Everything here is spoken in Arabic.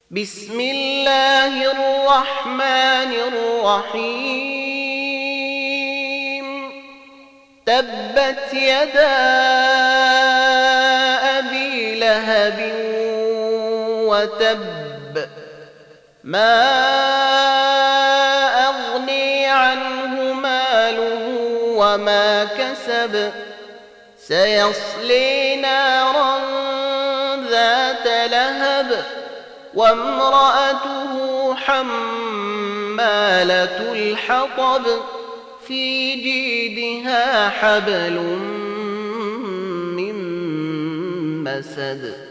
بسم الله الرحمن الرحيم تبت يدا أبي لهب وتب ما أغني عنه ماله وما كسب سيصلي نارا ذات لهب وامرأته حمالة الحطب في جيدها حبل من مسد